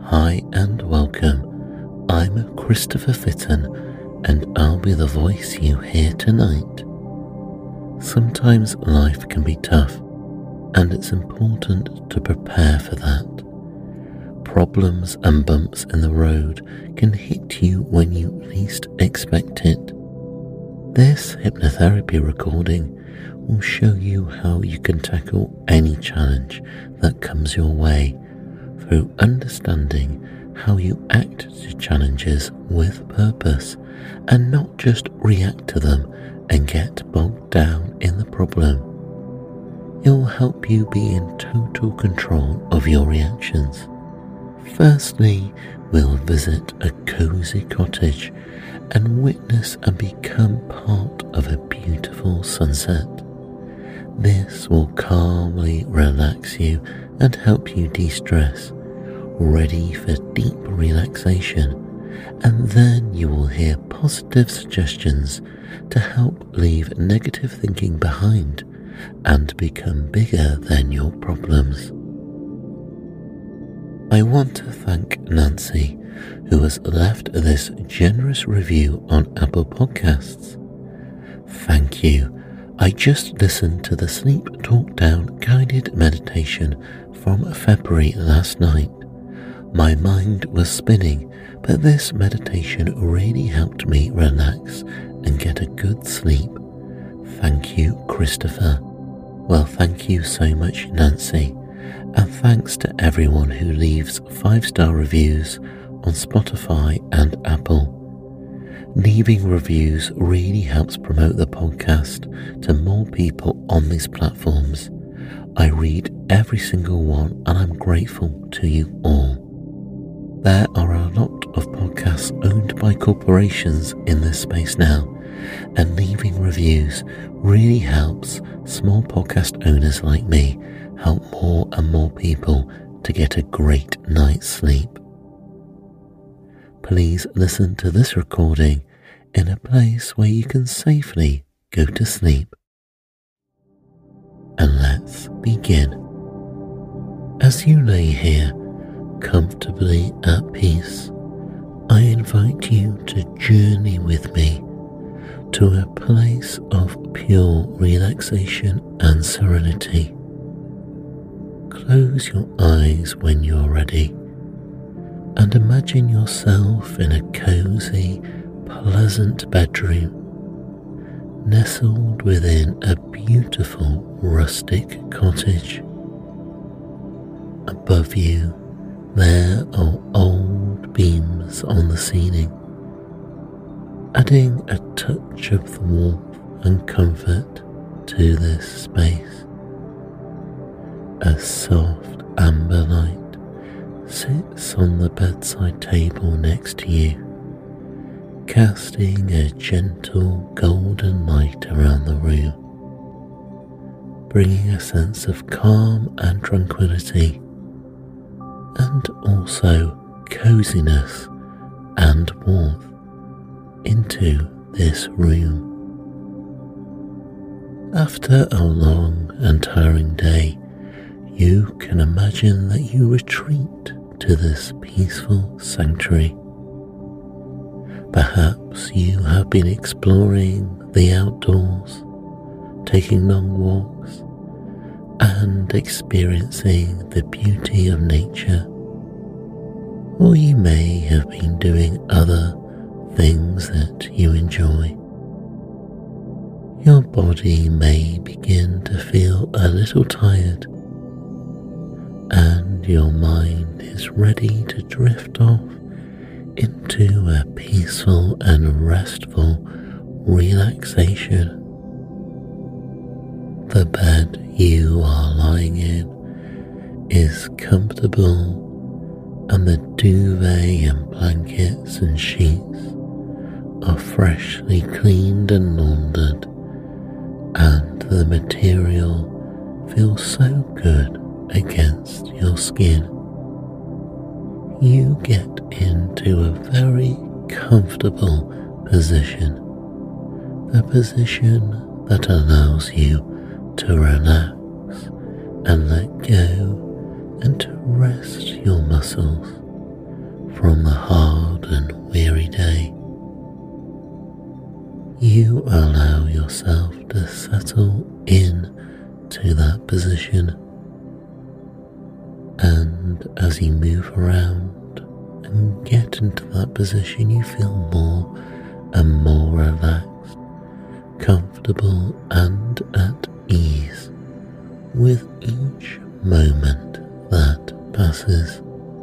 Hi and welcome. I'm Christopher Fitton and I'll be the voice you hear tonight. Sometimes life can be tough and it's important to prepare for that. Problems and bumps in the road can hit you when you least expect it. This hypnotherapy recording will show you how you can tackle any challenge that comes your way through understanding how you act to challenges with purpose and not just react to them and get bogged down in the problem. It will help you be in total control of your reactions. Firstly, we'll visit a cozy cottage and witness and become part of a beautiful sunset. This will calmly relax you and help you de-stress, ready for deep relaxation, and then you will hear positive suggestions to help leave negative thinking behind and become bigger than your problems. I want to thank Nancy, who has left this generous review on Apple Podcasts. Thank you. I just listened to the Sleep Talk Down guided meditation from February last night. My mind was spinning, but this meditation really helped me relax and get a good sleep. Thank you, Christopher. Well, thank you so much, Nancy. And thanks to everyone who leaves 5-star reviews on Spotify and Apple. Leaving reviews really helps promote the podcast to more people on these platforms. I read every single one and I'm grateful to you all. There are a lot of podcasts owned by corporations in this space now, and leaving reviews really helps small podcast owners like me help more and more people to get a great night's sleep. Please listen to this recording in a place where you can safely go to sleep. And let's begin. As you lay here, comfortably at peace, I invite you to journey with me to a place of pure relaxation and serenity. Close your eyes when you're ready and imagine yourself in a cozy, pleasant bedroom, nestled within a beautiful rustic cottage. Above you, there are old beams on the ceiling, adding a touch of warmth and comfort to this space. A soft amber light sits on the bedside table next to you, casting a gentle golden light around the room, bringing a sense of calm and tranquility, and also coziness and warmth into this room. After a long and tiring day, you can imagine that you retreat to this peaceful sanctuary. Perhaps you have been exploring the outdoors, taking long walks, and experiencing the beauty of nature. Or you may have been doing other things that you enjoy. Your body may begin to feel a little tired, and your mind is ready to drift off into a peaceful and restful relaxation. The bed you are lying in is comfortable, and the duvet and blankets and sheets are freshly cleaned and laundered, and the material feels so good against your skin. You get into a very comfortable position, a position that allows you to relax and let go and to rest your muscles. from the hard and weary day. You allow yourself to settle in to that position, and as you move around and get into that position, you feel more and more relaxed, comfortable and at ease with each moment that passes.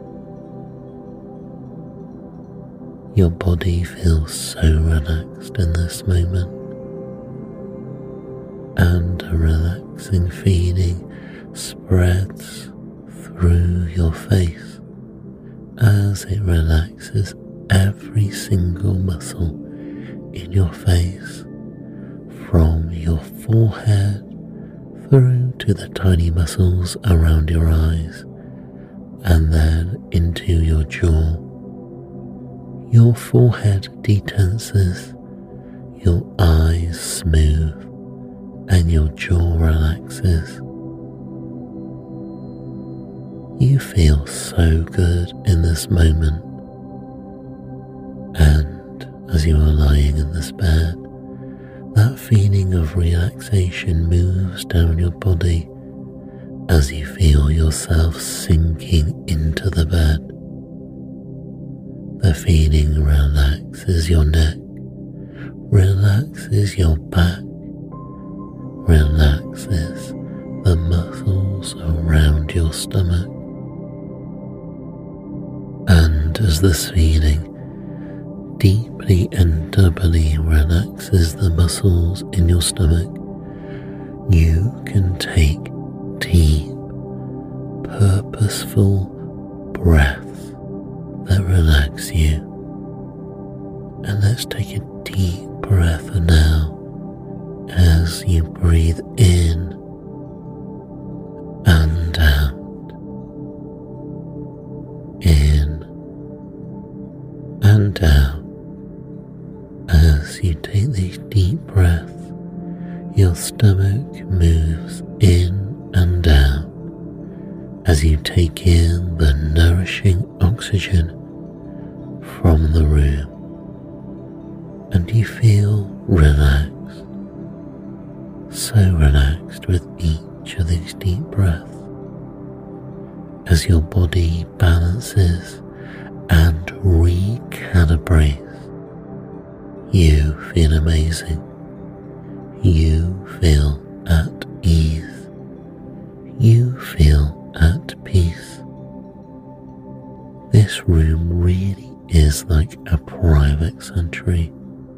Your body feels so relaxed in this moment, and a relaxing feeling spreads through your face as it relaxes every single muscle in your face, from your forehead through to the tiny muscles around your eyes, and then into your jaw. Your forehead detenses, your eyes smooth, and your jaw relaxes. You feel so good in this moment, and as you are lying in this bed, that feeling of relaxation moves down your body as you feel yourself sinking into the bed. The feeling relaxes your neck, relaxes your back, relaxes the muscles around your stomach. And as this feeling deeply and doubly relaxes the muscles in your stomach, you can take deep, purposeful breaths that relax you. And let's take a deep breath now as you breathe in and out. In and out. As you take these deep breaths, your stomach moves in and out as you take in the nourishing oxygen from the room, and you feel relaxed, so relaxed with each of these deep breaths as your body balances and recalibrates. You feel amazing. You feel at ease. You feel at peace. This room really is like a private sanctuary,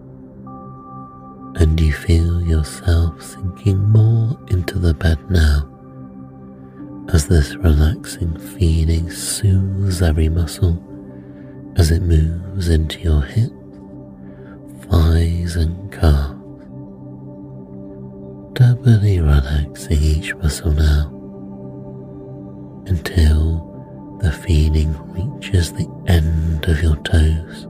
and you feel yourself sinking more into the bed now as this relaxing feeling soothes every muscle as it moves into your hips, thighs and calves, doubly relaxing each muscle now until the feeling reaches the end of your toes.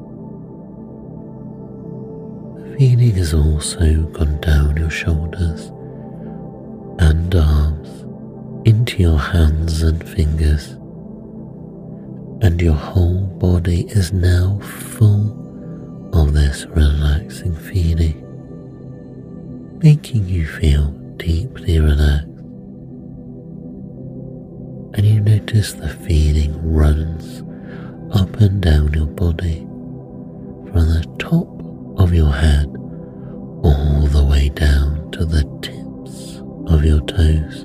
The feeling has also gone down your shoulders and arms into your hands and fingers, and your whole body is now full of this relaxing feeling, making you feel deeply relaxed. And you notice the feeling runs up and down your body from the top of your head all the way down to the tips of your toes,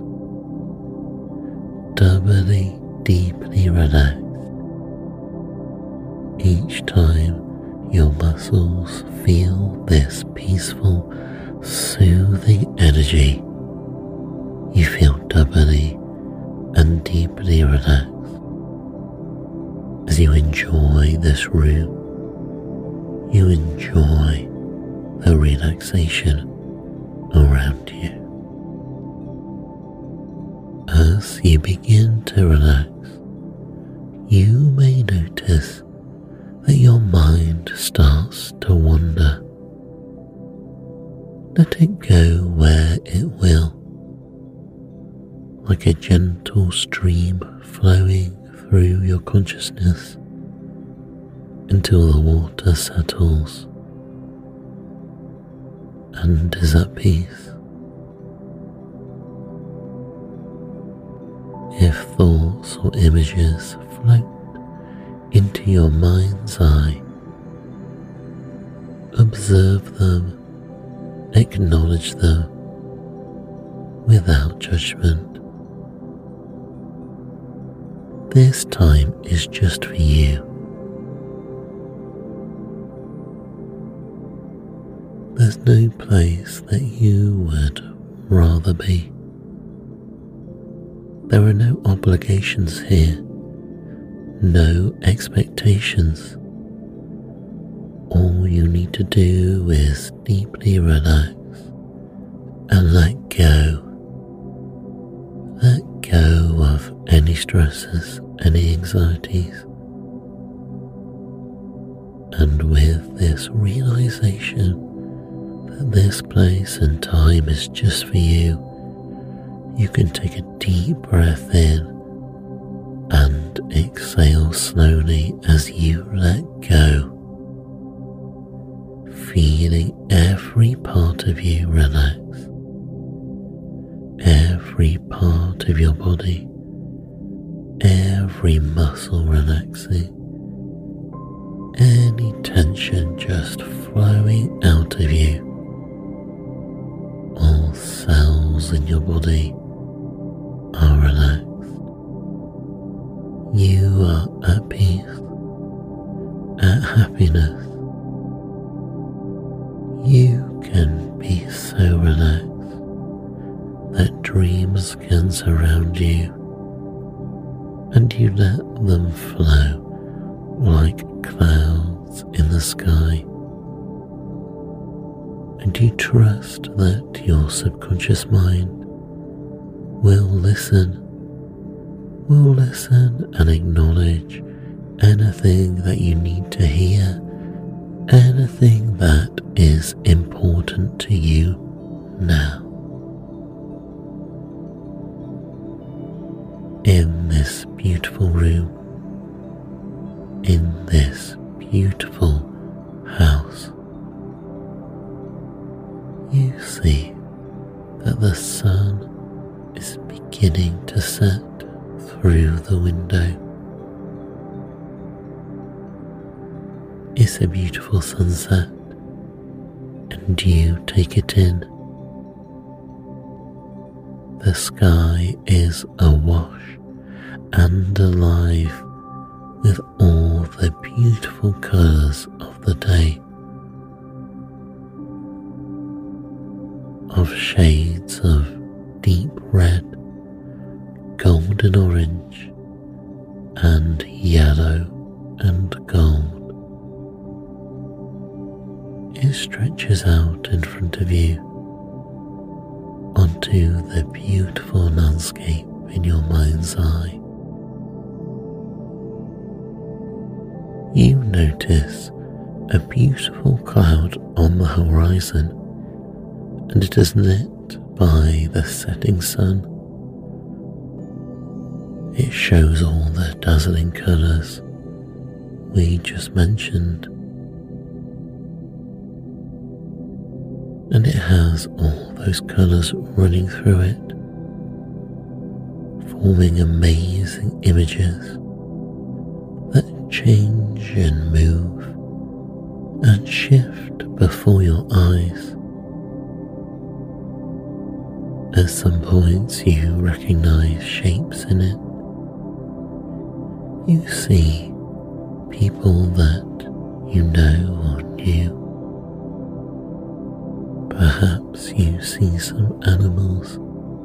doubly deeply relaxed. Each time your muscles feel this peaceful, soothing energy, you feel doubly and deeply relaxed as you enjoy this room. You enjoy the relaxation around you. As you begin to relax, you may notice that your mind starts to wander. Let it go where it will, like a gentle stream flowing through your consciousness. until the water settles and is at peace. If thoughts or images float into your mind's eye, observe them, acknowledge them without judgment. This time is just for you. There's no place that you would rather be. There are no obligations here, no expectations. All you need to do is deeply relax and let go. Let go of any stresses, any anxieties. And with this realization that this place and time is just for you, you can take a deep breath in and exhale slowly as you let go, feeling every part of you relax, every part of your body, every muscle relaxing, any tension just flowing out of you. All cells in your body are relaxed. You are at peace, at happiness. You can be so relaxed that dreams can surround you, and you let them flow like clouds in the sky. And you trust that your subconscious mind will listen and acknowledge anything that you need to hear, anything that is important to you now. In this beautiful room, in this beautiful house, you see that the sun is beginning to set through the window. It's a beautiful sunset, and you take it in. The sky is awash and alive with all the beautiful colours of the day, of shades of deep red, golden orange, and yellow and gold. It stretches out in front of you onto the beautiful landscape in your mind's eye. You notice a beautiful cloud on the horizon, and it is lit by the setting sun. It shows all the dazzling colours we just mentioned, and it has all those colours running through it, forming amazing images that change and move and shift before your eyes. At some points you recognize shapes in it. You see people that you know or knew. Perhaps you see some animals.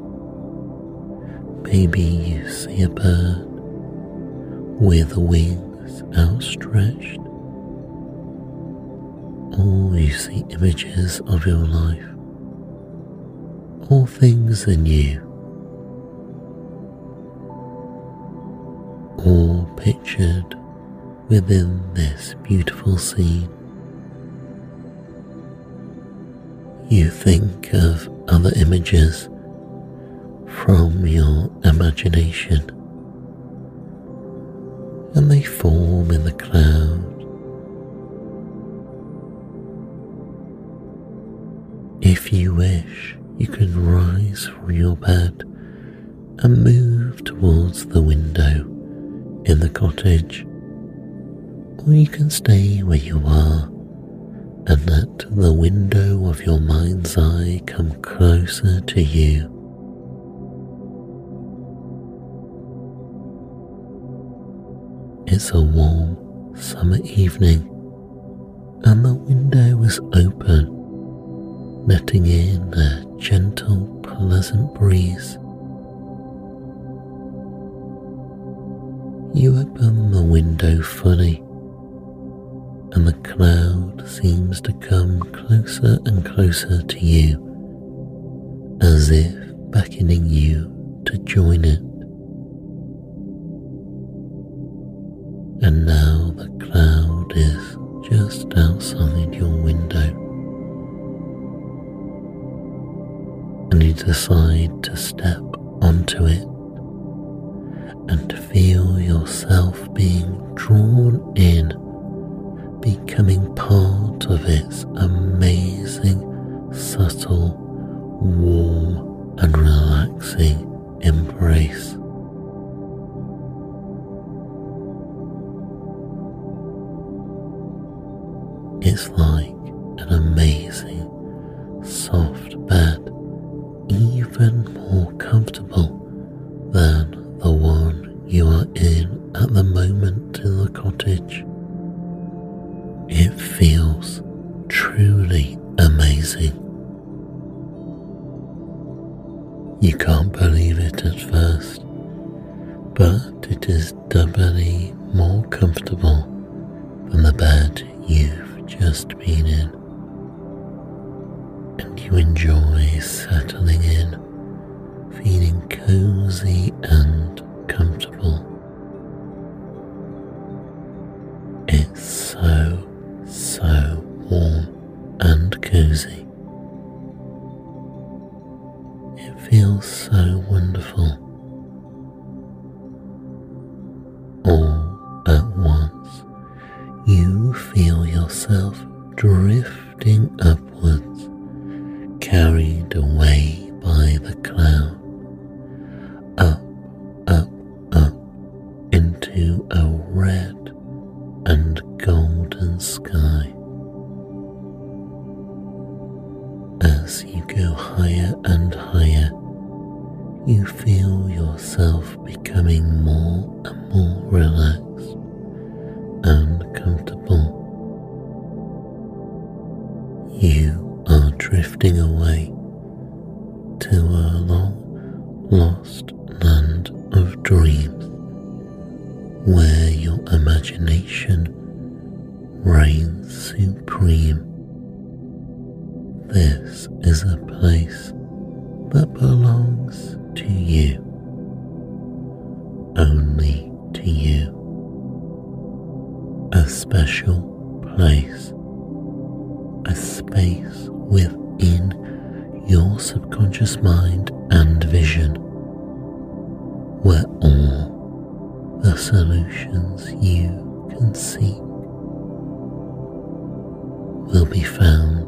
Maybe you see a bird with wings outstretched. Or you see images of your life, or things in you, all pictured within this beautiful scene. You think of other images from your imagination, and they form in the cloud If you wish, you can rise from your bed and move towards the window in the cottage, or you can stay where you are and let the window of your mind's eye come closer to you. It's a warm summer evening and the window is open, letting in a gentle, pleasant breeze. You open the window fully, and the cloud seems to come closer and closer to you, as if beckoning you to join it. And now the cloud is just outside your window, and you decide to step onto it and feel yourself being drawn in, becoming part of its amazing, subtle, warm and relaxing embrace. It's like an amazing, soft bed, even more comfortable than the one you are in at the moment in the cottage. It feels truly amazing. You can't believe it at first, but it is doubly more comfortable than the bed you've just been in, and you enjoy settling in, feeling cozy and comfortable. It's so warm and cozy. It feels so wonderful. All at once, you feel yourself drifting upwards, carried away by the cloud, up into a red and golden sky. As you go higher and higher, you feel yourself becoming more and more relaxed and comfortable. You are drifting away to a long-lost land of dreams, where your imagination reigns supreme. This is a place that belongs to you, only to you. A special place, a space within your subconscious mind and vision, where all the solutions you can seek will be found.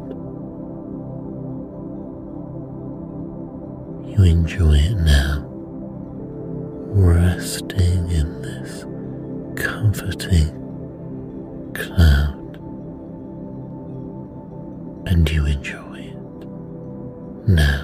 You enjoy it now, resting in this comforting cloud, and you enjoy it now.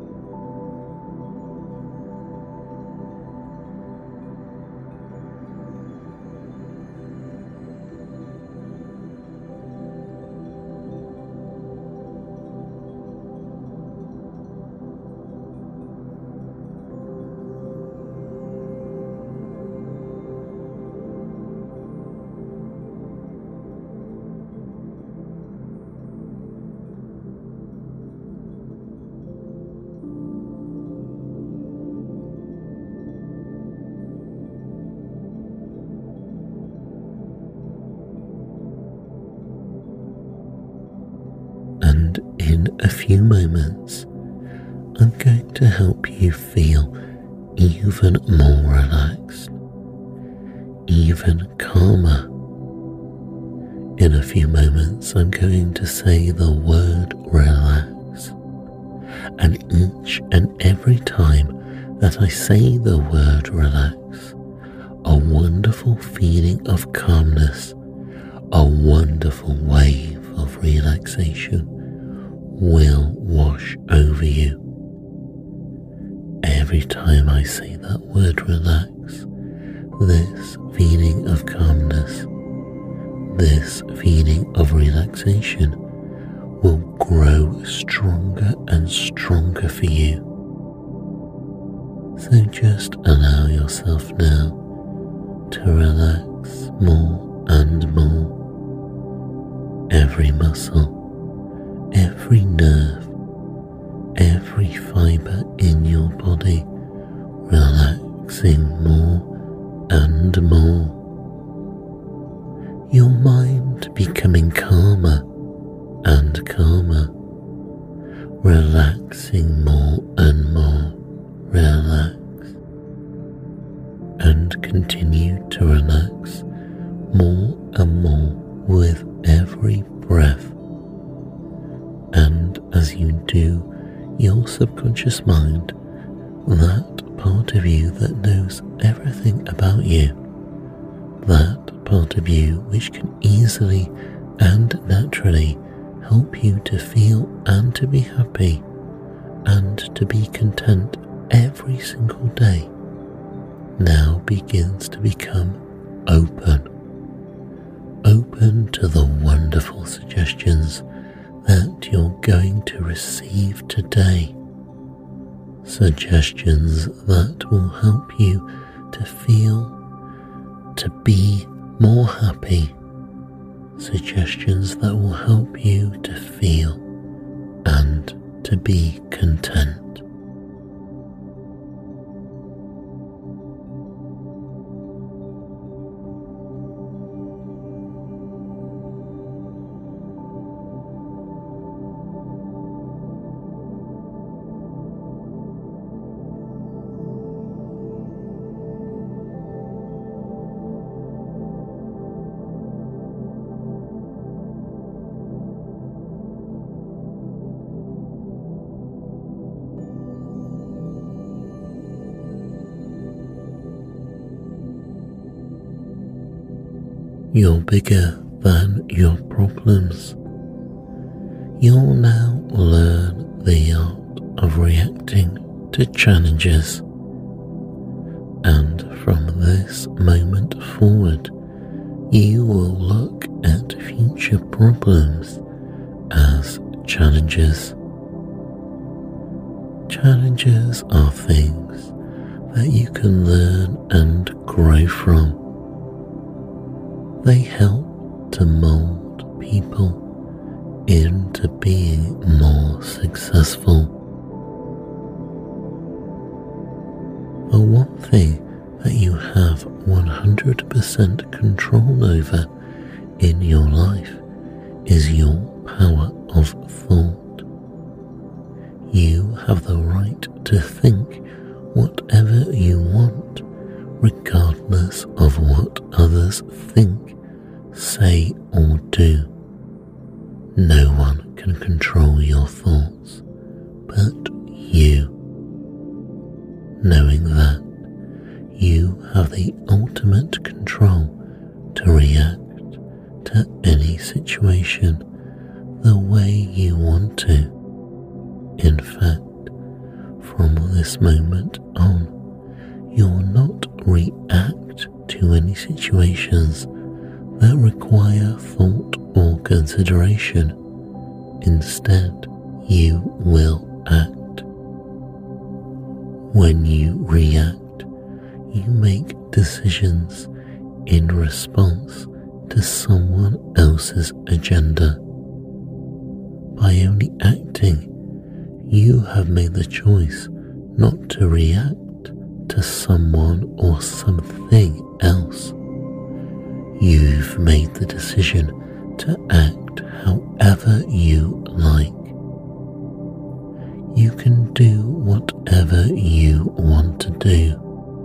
And in a few moments, I'm going to help you feel even more relaxed, even calmer. In a few moments, I'm going to say the word relax, And each and every time that I say the word relax, a wonderful feeling of calmness, a wonderful wave of relaxation will wash over you. Every time I say that word relax, this feeling of calmness, this feeling of relaxation will grow stronger and stronger for you. So just allow yourself now to relax more and more. Every muscle, every nerve, every fibre in your body relaxing more and more. Your mind becoming calmer and calmer, relaxing more and more. Relax and continue to relax more and more with every breath. And as you do, your subconscious mind, that part of you that knows everything about you, that part of you which can easily and naturally help you to feel and to be happy and to be content every single day, now begins to become open to the wonderful suggestions that you're going to receive today. Suggestions that will help you to feel, to be more happy. Suggestions that will help you to feel and to be content. You're bigger than your problems. You'll now learn the art of reacting to challenges. And from this moment forward, you will look at future problems as challenges. Challenges are things that you can learn and grow from. They help to mold people into being more successful. The one thing that you have 100% control over in your life is your power of thought. You have the right to think whatever you want, regardless of what others think, say or do. No one can control your thoughts but you. Knowing that, you have the ultimate control to react to any situation the way you want to. In fact, from this moment on, you'll not react to any situations that require thought or consideration. Instead, you will act. When you react, you make decisions in response to someone else's agenda. By only acting, you have made the choice not to react to someone or something else. You've made the decision to act however you like. You can do whatever you want to do.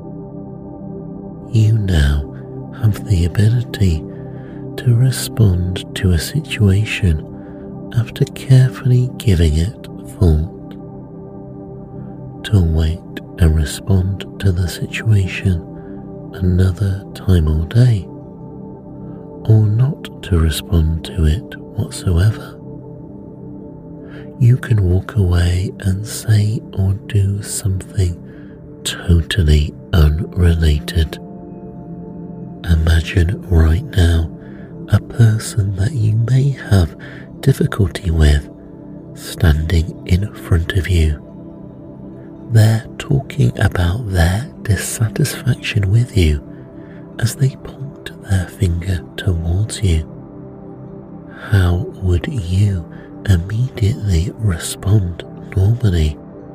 You now have the ability to respond to a situation after carefully giving it thought. to wait and respond to the situation another time or day, or not to respond to it whatsoever. You can walk away and say or do something totally unrelated. Imagine right now a person that you may have difficulty with standing in front of you. They're talking about their dissatisfaction with you as they point their finger towards you. How would you immediately respond normally?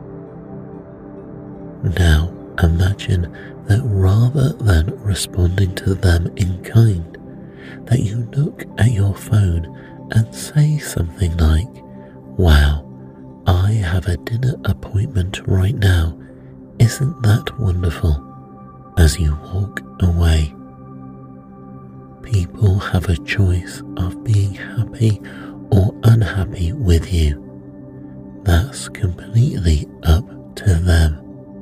Now imagine that rather than responding to them in kind, that you look at your phone and say something like, "Wow, I have a dinner appointment right now. Isn't that wonderful?" as you walk away. People have a choice of being happy or unhappy with you. That's completely up to them.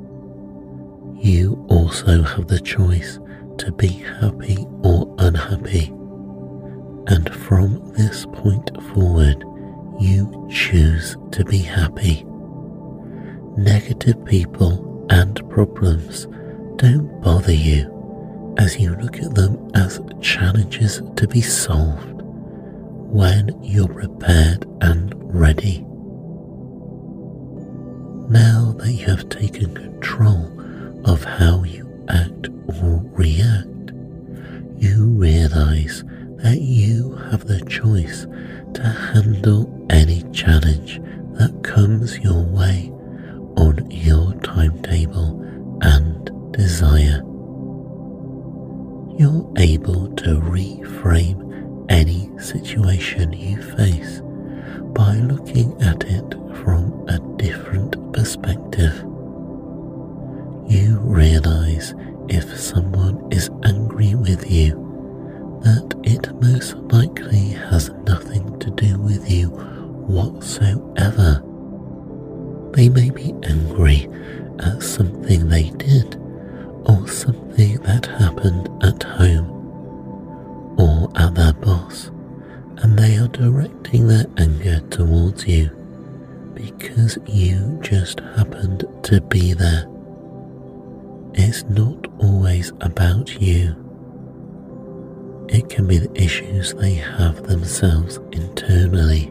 You also have the choice to be happy or unhappy. And from this point forward, you choose to be happy. Negative people and problems don't bother you as you look at them as challenges to be solved when you're prepared and ready. Now that you have taken control of how you act or react, you realize that you have the choice to handle any challenge that comes your way on your timetable and desire. You're able to reframe any situation you face by looking at it from a different perspective. You realize if someone is angry with you, that it most likely has nothing to do with you whatsoever. They may be angry at something they did, or something that happened at home, or at their boss, and they are directing their anger towards you because you just happened to be there. It's not always about you. It can be the issues they have themselves internally.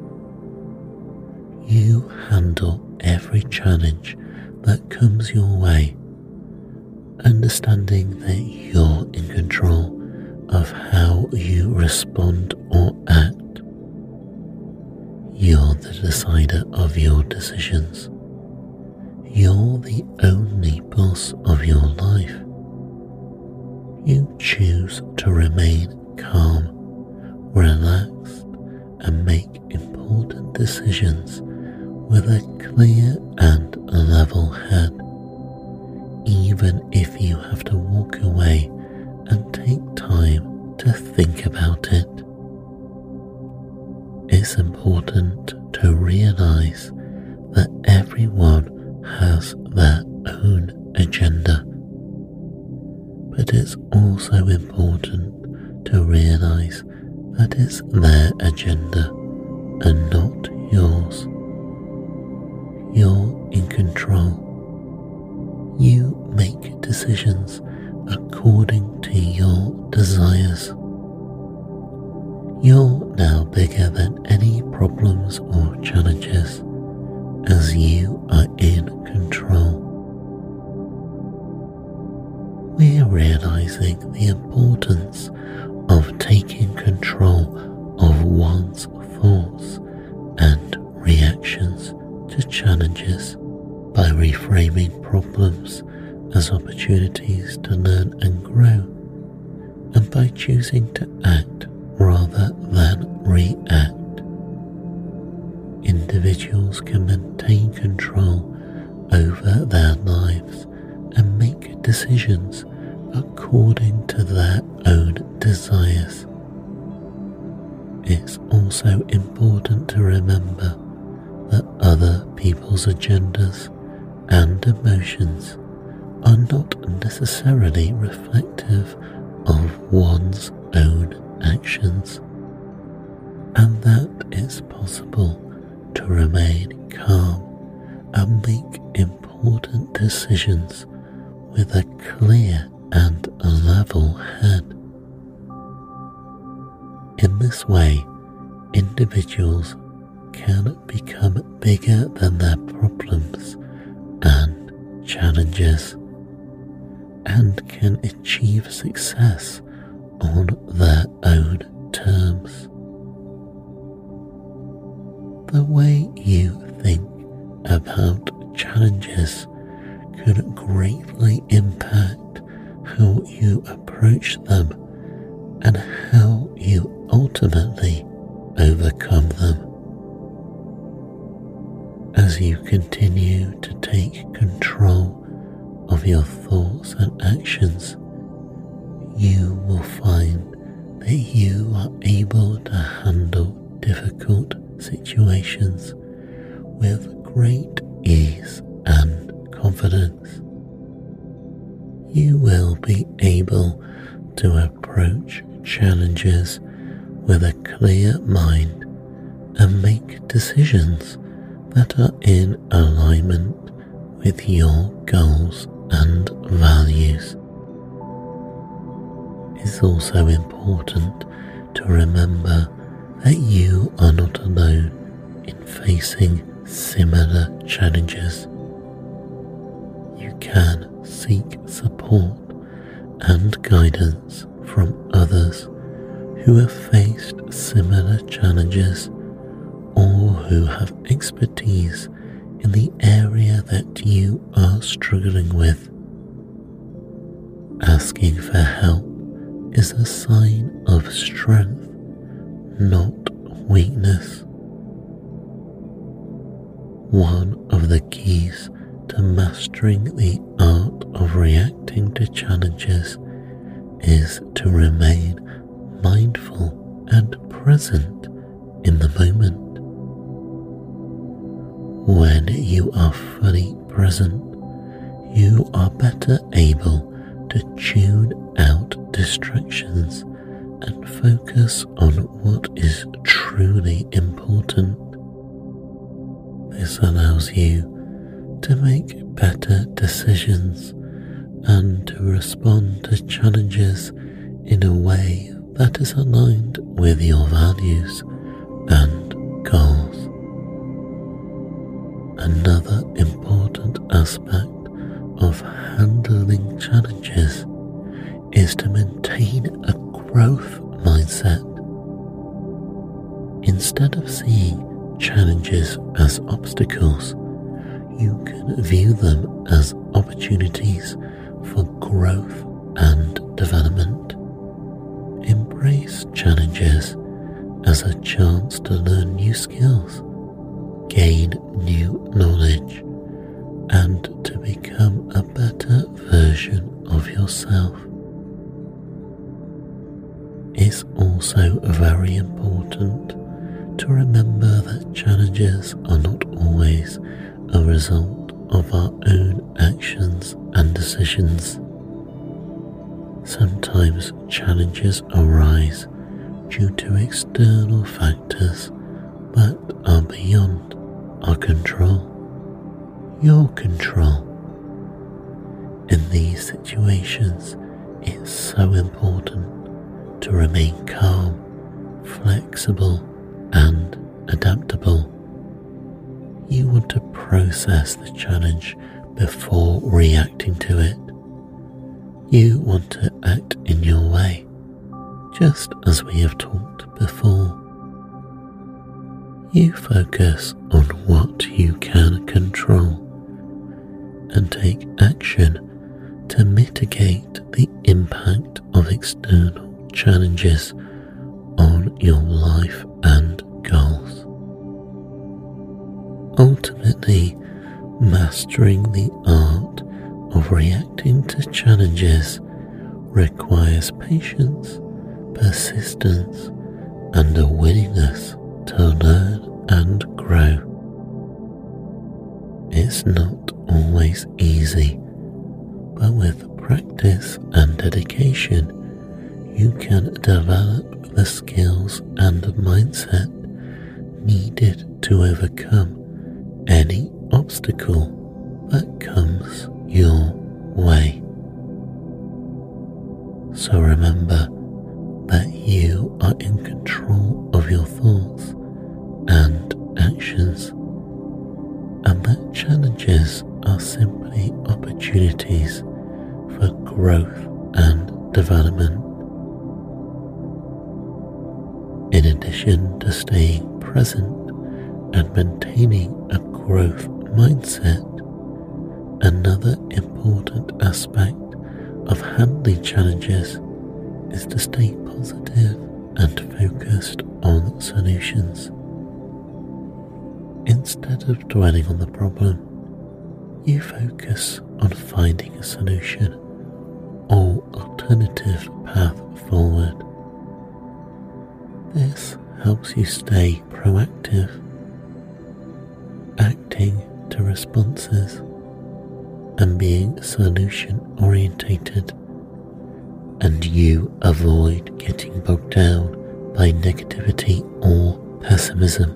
You handle every challenge that comes your way, understanding that you're in control of how you respond or act. You're the decider of your decisions. You're the only boss of your life. You choose to remain calm, relaxed, and make important decisions with a clear and level head, even if you have to walk away and take time to think about it. It's important to realize that everyone has their own agenda, but it's also important to realize that it's their agenda and not yours. You're in control. You make decisions according to your desires. You're now bigger than any problems or challenges, as you are in control. We're realizing the importance of taking control of one's thoughts and reactions to challenges by reframing problems as opportunities to learn and grow, and by choosing to act rather than react. Individuals can maintain control over their lives and make decisions according to their own desires. It's also important to remember that other people's agendas and emotions are not necessarily reflective of one's own actions, and that it's possible to remain calm and make important decisions with a clear and level head. In this way, individuals can become bigger than their problems and challenges, and can achieve success on their own terms. The way you think about challenges can greatly impact how you approach them and how you ultimately overcome them. As you continue to take control of your thoughts and actions, you will find that you are able to handle difficult situations with great ease and confidence. You will be able to approach challenges with a clear mind and make decisions that are in alignment with your goals and values. It's also important to remember that you are not alone in facing similar challenges. You can seek support and guidance from others who have faced similar challenges or who have expertise in the area that you are struggling with. Asking for help is a sign of strength, not weakness. One of the keys to mastering the art of reacting to challenges is to remain mindful and present in the moment. When you are fully present, you are better able to tune out distractions and focus on what is truly important. This allows you to make better decisions and to respond to challenges in a way that is aligned with your values and goals. Another important aspect of handling challenges is to maintain a growth mindset. Instead of seeing challenges as obstacles, you can view them as opportunities for growth and development. Embrace challenges as a chance to learn new skills, gain new knowledge, and to become a better version of yourself. It's also very important to remember that challenges are not always a result of our own actions and decisions. Sometimes challenges arise due to external factors that are beyond our control, your control. In these situations, it's so important to remain calm, flexible, and adaptable. You want to process the challenge before reacting to it. You want to act in your way, just as we have talked before. You focus on what you can control and take action to mitigate the impact of external challenges on your life and goals. Ultimately, mastering the art of reacting to challenges requires patience, persistence, and a willingness to learn and grow. It's not always easy, but with practice and dedication, you can develop the skills and mindset needed to overcome any obstacle that comes your way. So remember that you are in control of your thoughts and actions, and that challenges are simply opportunities for growth and development. In addition to staying present and maintaining a growth mindset, another important aspect of handling challenges is to stay positive and focused on solutions. Instead of dwelling on the problem, you focus on finding a solution or alternative path forward. This helps you stay proactive, acting to responses and being solution orientated, and you avoid getting bogged down by negativity or pessimism.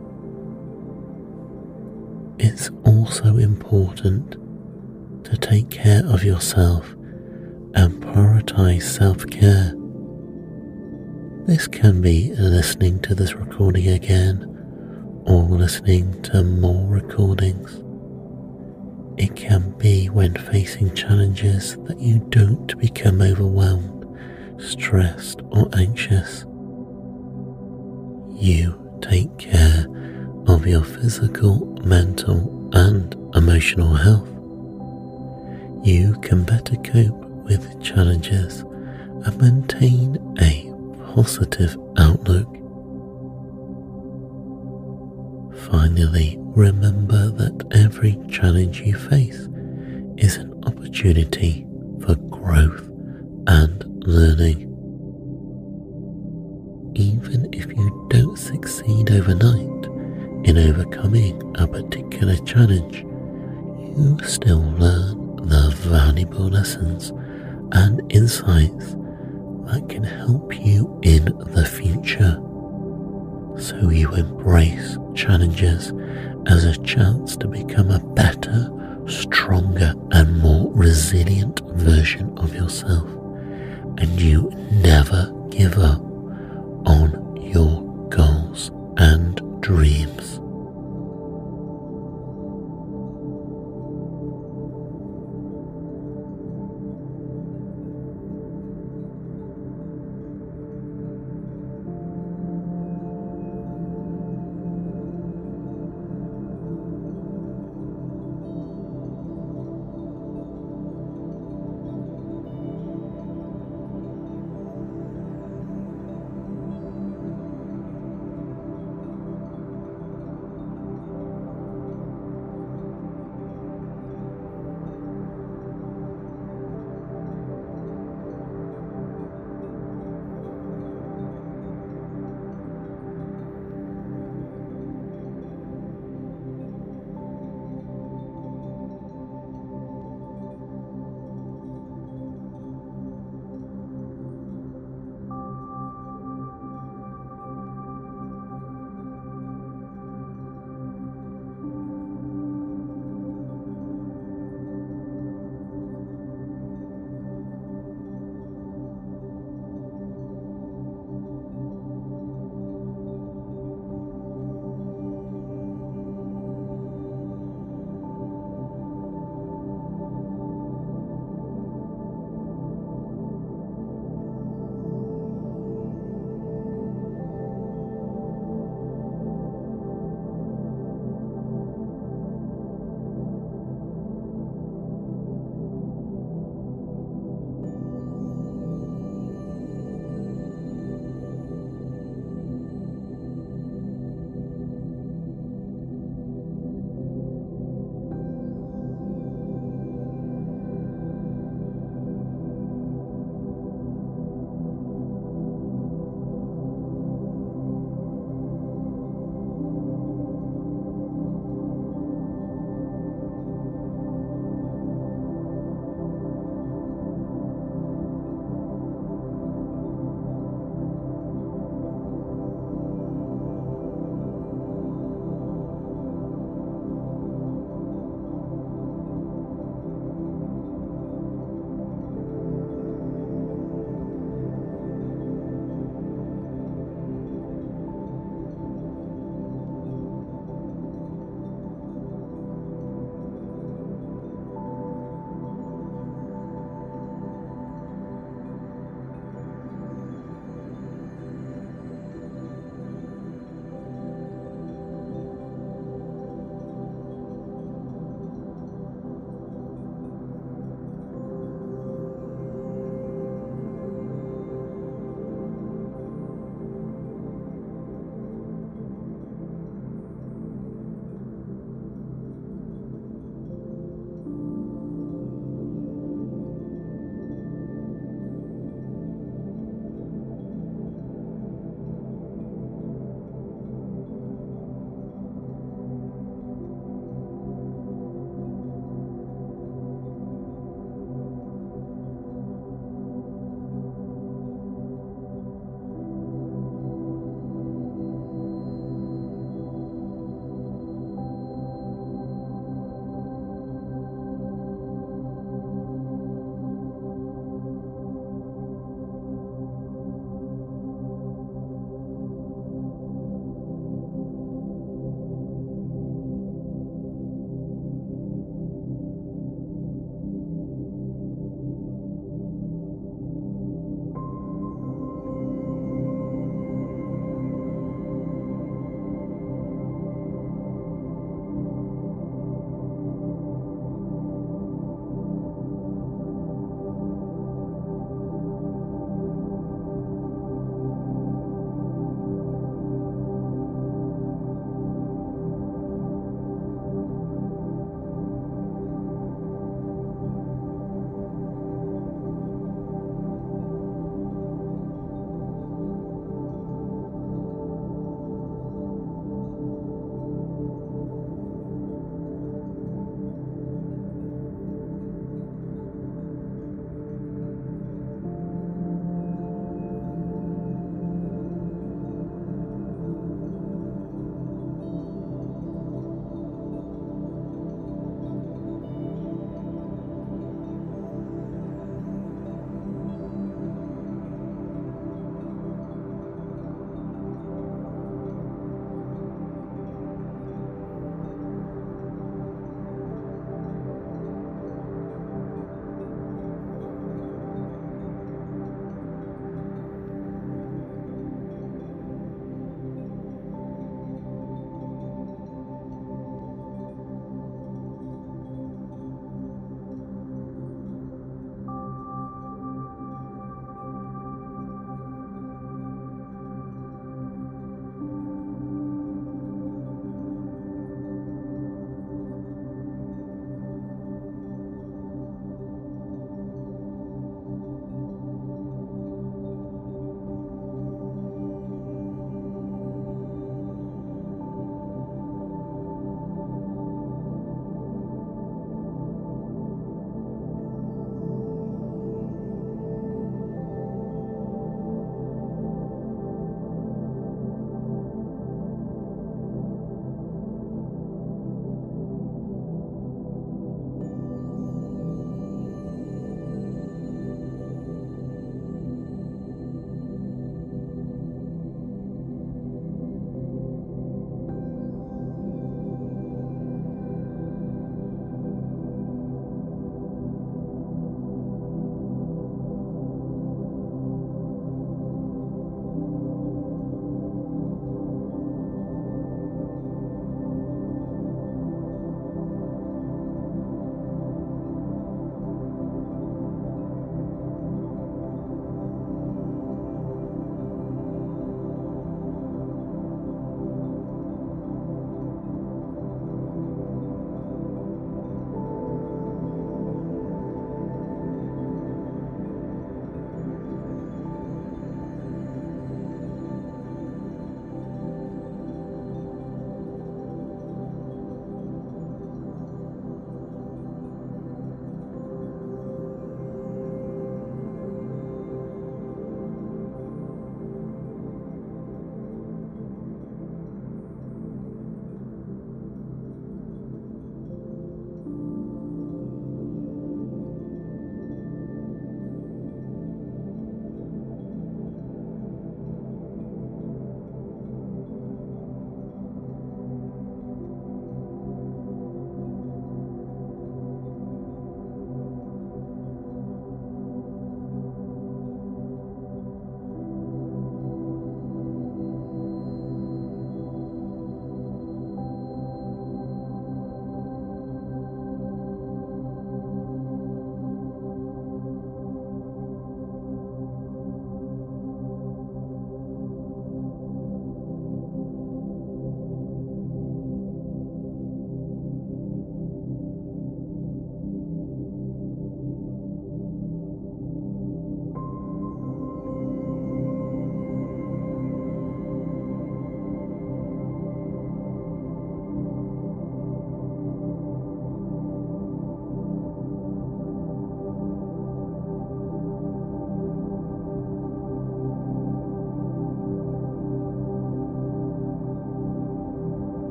It's also important to take care of yourself and prioritize self-care. This can be listening to this recording again or listening to more recordings. It can be when facing challenges that you don't become overwhelmed, stressed or anxious. You take care of your physical, mental and emotional health. You can better cope with challenges and maintain a positive outlook. Finally, remember that every challenge you face is an opportunity for growth and learning. Even if you don't succeed overnight in overcoming a particular challenge, you still learn the valuable lessons and insights that can help you in the future. So you embrace challenges as a chance to become a better, stronger and more resilient version of yourself, and you never give up